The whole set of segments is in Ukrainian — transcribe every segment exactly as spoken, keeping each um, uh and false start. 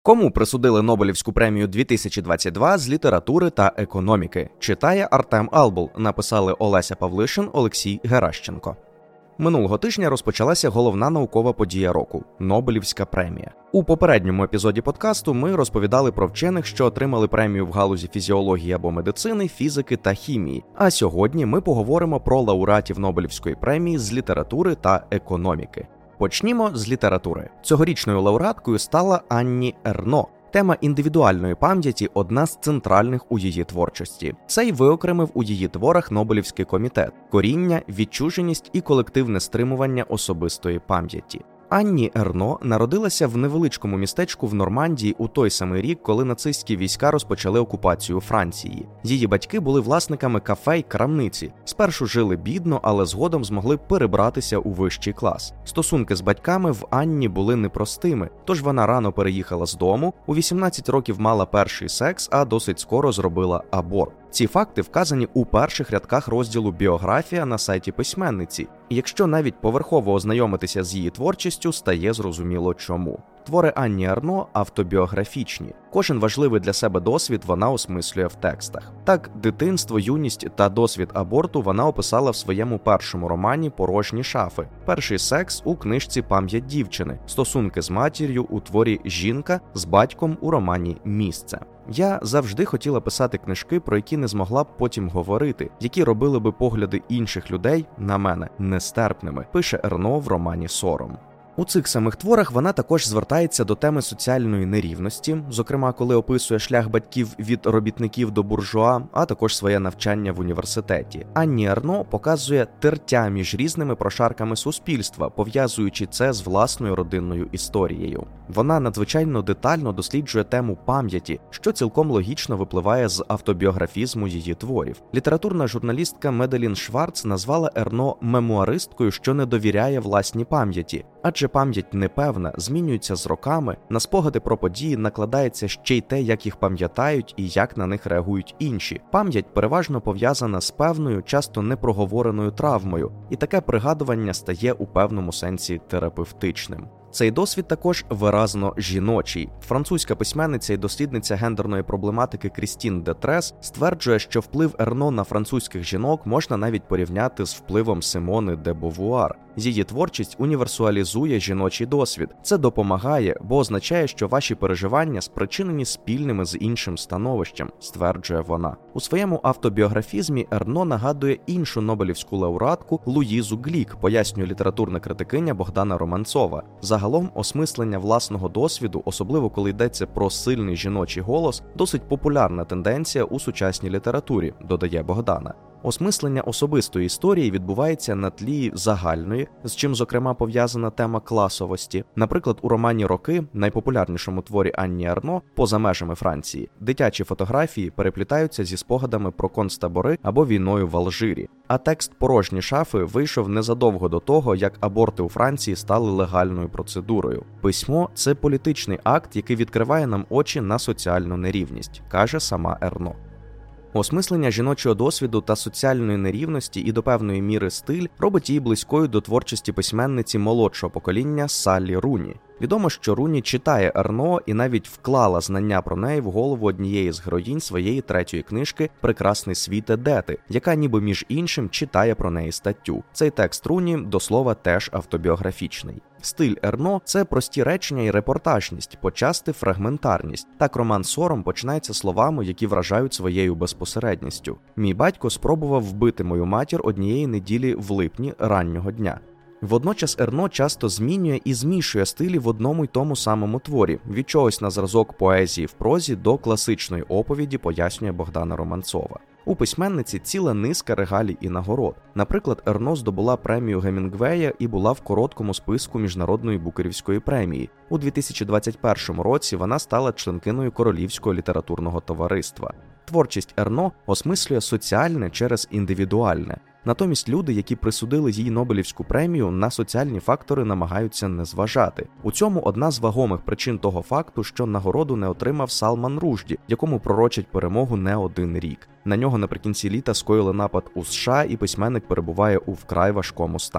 Кому присудили Нобелівську премію дві тисячі двадцять два з літератури та економіки? Читає Артем Албул, написали Олеся Павлишин, Олексій Геращенко. Минулого тижня розпочалася головна наукова подія року – Нобелівська премія. У попередньому епізоді подкасту ми розповідали про вчених, що отримали премію в галузі фізіології або медицини, фізики та хімії. А сьогодні ми поговоримо про лауреатів Нобелівської премії з літератури та економіки. Почнімо з літератури. Цьогорічною лауреаткою стала Анні Ерно. Тема індивідуальної пам'яті – одна з центральних у її творчості. Це й виокремив у її творах Нобелівський комітет – коріння, відчуженість і колективне стримування особистої пам'яті. Анні Ерно народилася в невеличкому містечку в Нормандії у той самий рік, коли нацистські війська розпочали окупацію Франції. Її батьки були власниками кафе й крамниці. Спершу жили бідно, але згодом змогли перебратися у вищий клас. Стосунки з батьками в Анні були непростими, тож вона рано переїхала з дому, у вісімнадцять років мала перший секс, а досить скоро зробила аборт. Ці факти вказані у перших рядках розділу «Біографія» на сайті письменниці. І якщо навіть поверхово ознайомитися з її творчістю, стає зрозуміло чому. Твори Анні Ерно автобіографічні. Кожен важливий для себе досвід вона осмислює в текстах. Так, дитинство, юність та досвід аборту вона описала в своєму першому романі «Порожні шафи», перший секс у книжці «Пам'ять дівчини», стосунки з матір'ю у творі «Жінка», з батьком у романі «Місце». Я завжди хотіла писати книжки, про які не змогла б потім говорити, які робили би погляди інших людей на мене нестерпними, пише Ерно в романі «Сором». У цих самих творах вона також звертається до теми соціальної нерівності, зокрема, коли описує шлях батьків від робітників до буржуа, а також своє навчання в університеті. Анні Ерно показує тертя між різними прошарками суспільства, пов'язуючи це з власною родинною історією. Вона надзвичайно детально досліджує тему пам'яті, що цілком логічно випливає з автобіографізму її творів. Літературна журналістка Меделін Шварц назвала Ерно мемуаристкою, що не довіряє власній пам'яті. Адже пам'ять непевна, змінюється з роками, на спогади про події накладається ще й те, як їх пам'ятають і як на них реагують інші. Пам'ять переважно пов'язана з певною, часто непроговореною травмою, і таке пригадування стає у певному сенсі терапевтичним. Цей досвід також виразно жіночий. Французька письменниця і дослідниця гендерної проблематики Крістін Детрес стверджує, що вплив Ерно на французьких жінок можна навіть порівняти з впливом Симони де Бовуар. Її творчість універсуалізує жіночий досвід. Це допомагає, бо означає, що ваші переживання спричинені спільними з іншим становищем, стверджує вона. У своєму автобіографізмі Ерно нагадує іншу нобелівську лауреатку Луїзу Глік, пояснює літературна критикиня Богдана Романцова. Загалом, осмислення власного досвіду, особливо коли йдеться про сильний жіночий голос, досить популярна тенденція у сучасній літературі, додає Богдана. Осмислення особистої історії відбувається на тлі загальної, з чим, зокрема, пов'язана тема класовості. Наприклад, у романі «Роки», найпопулярнішому творі Анні Ерно, поза межами Франції, дитячі фотографії переплітаються зі спогадами про концтабори або війною в Алжирі. А текст «Порожні шафи» вийшов незадовго до того, як аборти у Франції стали легальною процедурою. Письмо – це політичний акт, який відкриває нам очі на соціальну нерівність, каже сама Ерно. Осмислення жіночого досвіду та соціальної нерівності і до певної міри стиль робить її близькою до творчості письменниці молодшого покоління Саллі Руні. Відомо, що Руні читає Ерно і навіть вклала знання про неї в голову однієї з героїнь своєї третьої книжки «Прекрасний світ Едети», яка ніби між іншим читає про неї статтю. Цей текст Руні, до слова, теж автобіографічний. Стиль Ерно – це прості речення і репортажність, почасти фрагментарність. Так роман «Сором» починається словами, які вражають своєю безпосередністю. «Мій батько спробував вбити мою матір однієї неділі в липні раннього дня». Водночас Ерно часто змінює і змішує стилі в одному й тому самому творі, від чогось на зразок поезії в прозі до класичної оповіді, пояснює Богдана Романцова. У письменниці ціла низка регалій і нагород. Наприклад, Ерно здобула премію Гемінгвея і була в короткому списку Міжнародної букерівської премії. У дві тисячі двадцять першому році вона стала членкиною Королівського літературного товариства. Творчість Ерно осмислює соціальне через індивідуальне. Натомість люди, які присудили їй Нобелівську премію, на соціальні фактори намагаються не зважати. У цьому одна з вагомих причин того факту, що нагороду не отримав Салман Ружді, якому пророчать перемогу не один рік. На нього наприкінці літа скоїли напад у США, і письменник перебуває у вкрай важкому стані.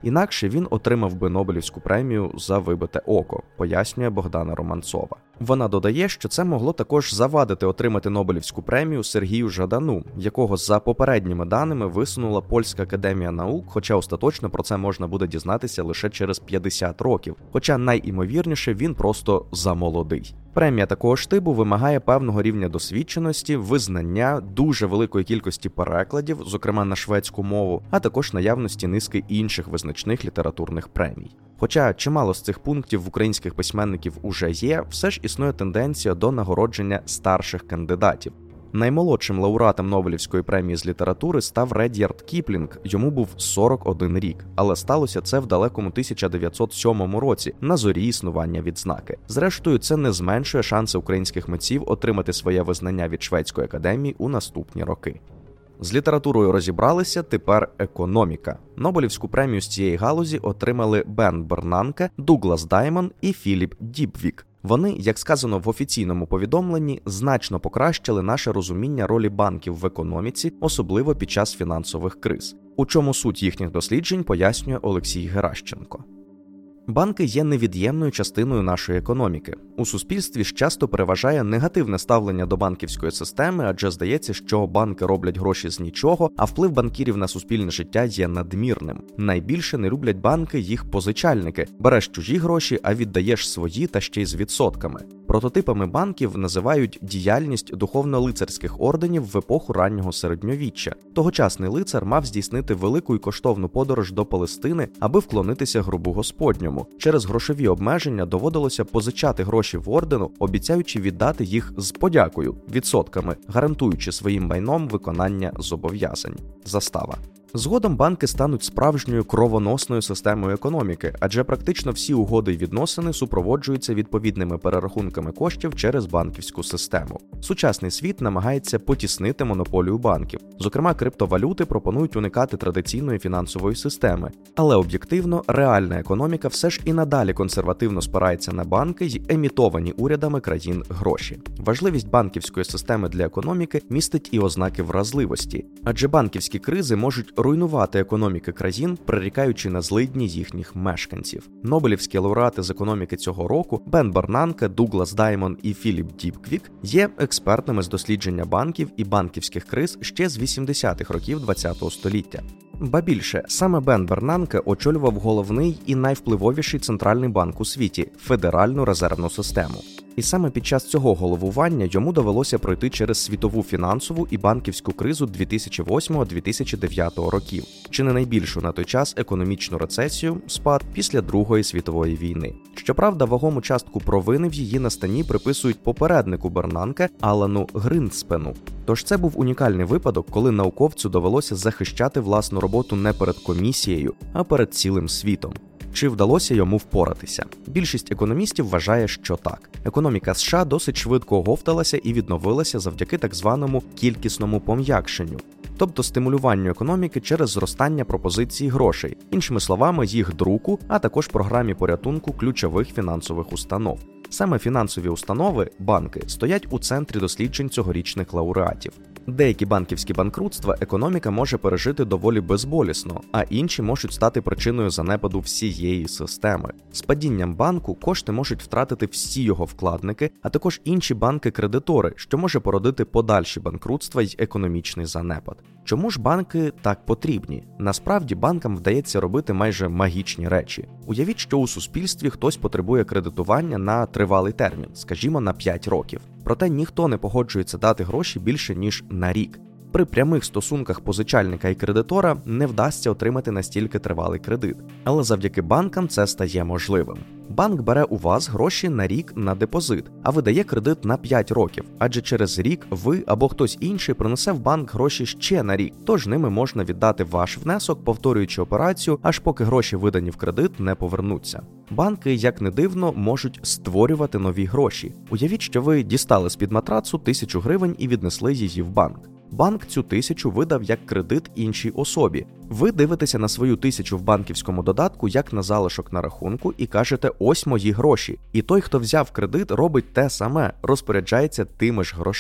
інакше він отримав би Нобелівську премію за вибите око, пояснює Богдана Романцова. Вона додає, що це могло також завадити отримати Нобелівську премію Сергію Жадану, якого за попередніми даними висунула Польська академія наук, хоча остаточно про це можна буде дізнатися лише через п'ятдесят років, хоча найімовірніше він просто замолодий. Премія такого штибу вимагає певного рівня досвідченості, визнання, дуже великої кількості перекладів, зокрема на шведську мову, а також наявності низки інших визначних літературних премій. Хоча чимало з цих пунктів в українських письменників уже є, все ж існує тенденція до нагородження старших кандидатів. Наймолодшим лауреатом Нобелівської премії з літератури став Ред'ярд Кіплінг, йому був сорок один рік, але сталося це в далекому тисяча дев'ятсот сьомому році, на зорі існування відзнаки. Зрештою, це не зменшує шанси українських митців отримати своє визнання від Шведської академії у наступні роки. З літературою розібралися, тепер економіка. Нобелівську премію з цієї галузі отримали Бен Бернанке, Дуглас Даймон і Філіп Дібвік. Вони, як сказано в офіційному повідомленні, значно покращили наше розуміння ролі банків в економіці, особливо під час фінансових криз. У чому суть їхніх досліджень, пояснює Олексій Геращенко. Банки є невід'ємною частиною нашої економіки. У суспільстві ж часто переважає негативне ставлення до банківської системи, адже здається, що банки роблять гроші з нічого, а вплив банкірів на суспільне життя є надмірним. Найбільше не люблять банки їх позичальники. Береш чужі гроші, а віддаєш свої та ще й з відсотками. Прототипами банків називають діяльність духовно-лицарських орденів в епоху раннього середньовіччя. Тогочасний лицар мав здійснити велику і коштовну подорож до Палестини, аби вклонитися гробу Господньому. Через грошові обмеження доводилося позичати гроші в ордену, обіцяючи віддати їх з подякою, відсотками, гарантуючи своїм майном виконання зобов'язань. Застава. Згодом банки стануть справжньою кровоносною системою економіки, адже практично всі угоди й відносини супроводжуються відповідними перерахунками коштів через банківську систему. Сучасний світ намагається потіснити монополію банків. Зокрема, криптовалюти пропонують уникати традиційної фінансової системи. Але об'єктивно, реальна економіка все ж і надалі консервативно спирається на банки й емітовані урядами країн гроші. Важливість банківської системи для економіки містить і ознаки вразливості, адже банківські кризи можуть руйнувати економіки країн, прирікаючи на злидні їхніх мешканців. Нобелівські лауреати з економіки цього року Бен Бернанке, Дуглас Даймон і Філіп Дібвік є експертами з дослідження банків і банківських криз ще з вісімдесятих років ХХ століття. Ба більше, саме Бен Бернанке очолював головний і найвпливовіший центральний банк у світі – Федеральну резервну систему. І саме під час цього головування йому довелося пройти через світову фінансову і банківську кризу дві тисячі восьмого - дві тисячі дев'ятого років, чи не найбільшу на той час економічну рецесію, спад після Другої світової війни. Щоправда, вагому частку провини в її настанні приписують попереднику Бернанке Алану Гринспену. Тож це був унікальний випадок, коли науковцю довелося захищати власну роботу не перед комісією, а перед цілим світом. Чи вдалося йому впоратися? Більшість економістів вважає, що так. Економіка США досить швидко оговталася і відновилася завдяки так званому кількісному пом'якшенню, тобто стимулюванню економіки через зростання пропозиції грошей, іншими словами, їх друку, а також програмі порятунку ключових фінансових установ. Саме фінансові установи, банки, стоять у центрі досліджень цьогорічних лауреатів. Деякі банківські банкрутства економіка може пережити доволі безболісно, а інші можуть стати причиною занепаду всієї системи. З падінням банку кошти можуть втратити всі його вкладники, а також інші банки-кредитори, що може породити подальші банкрутства й економічний занепад. Чому ж банки так потрібні? Насправді банкам вдається робити майже магічні речі. Уявіть, що у суспільстві хтось потребує кредитування на тривалий термін, скажімо, на п'ять років. Проте ніхто не погоджується дати гроші більше, ніж на рік. При прямих стосунках позичальника і кредитора не вдасться отримати настільки тривалий кредит. Але завдяки банкам це стає можливим. Банк бере у вас гроші на рік на депозит, а видає кредит на п'ять років, адже через рік ви або хтось інший принесе в банк гроші ще на рік, тож ними можна віддати ваш внесок, повторюючи операцію, аж поки гроші, видані в кредит, не повернуться. Банки, як не дивно, можуть створювати нові гроші. Уявіть, що ви дістали з-під матрацу тисячу гривень і віднесли її в банк. Банк цю тисячу видав як кредит іншій особі. Ви дивитеся на свою тисячу в банківському додатку як на залишок на рахунку і кажете «ось мої гроші». І той, хто взяв кредит, робить те саме, розпоряджається тими ж грошима.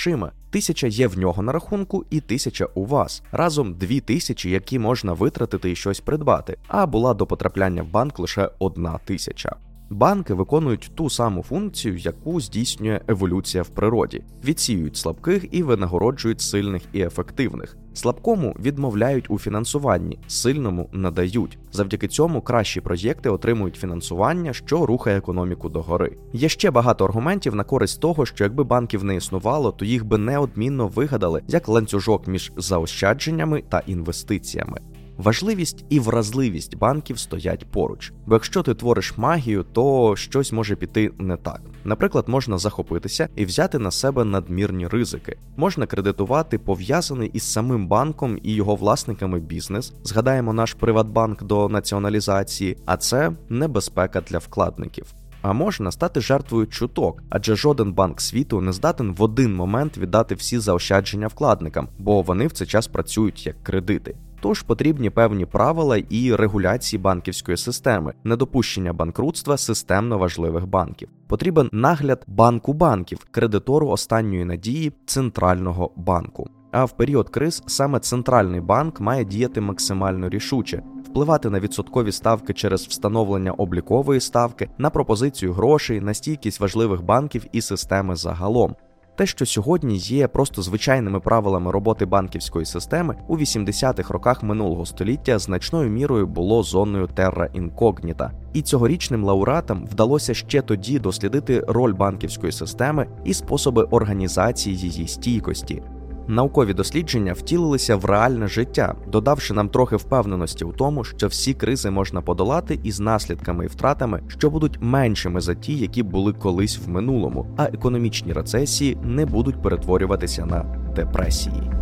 Тисяча є в нього на рахунку і тисяча у вас. Разом дві тисячі, які можна витратити і щось придбати, а була до потрапляння в банк лише одна тисяча. Банки виконують ту саму функцію, яку здійснює еволюція в природі. Відсіюють слабких і винагороджують сильних і ефективних. Слабкому відмовляють у фінансуванні, сильному надають. Завдяки цьому кращі проєкти отримують фінансування, що рухає економіку догори. Є ще багато аргументів на користь того, що якби банків не існувало, то їх би неодмінно вигадали як ланцюжок між заощадженнями та інвестиціями. Важливість і вразливість банків стоять поруч. Бо якщо ти твориш магію, то щось може піти не так. Наприклад, можна захопитися і взяти на себе надмірні ризики. Можна кредитувати пов'язаний із самим банком і його власниками бізнес. Згадаємо наш Приватбанк до націоналізації, а це небезпека для вкладників. А можна стати жертвою чуток, адже жоден банк світу не здатен в один момент віддати всі заощадження вкладникам, бо вони в цей час працюють як кредити. Тож потрібні певні правила і регуляції банківської системи, недопущення банкрутства системно важливих банків. Потрібен нагляд банку банків, кредитору останньої надії центрального банку. А в період криз саме центральний банк має діяти максимально рішуче, впливати на відсоткові ставки через встановлення облікової ставки, на пропозицію грошей, на стійкість важливих банків і системи загалом. Те, що сьогодні є просто звичайними правилами роботи банківської системи, у вісімдесятих роках минулого століття значною мірою було зоною терра інкогніта. І цьогорічним лауреатам вдалося ще тоді дослідити роль банківської системи і способи організації її стійкості. Наукові дослідження втілилися в реальне життя, додавши нам трохи впевненості у тому, що всі кризи можна подолати із наслідками і втратами, що будуть меншими за ті, які були колись в минулому, а економічні рецесії не будуть перетворюватися на депресії.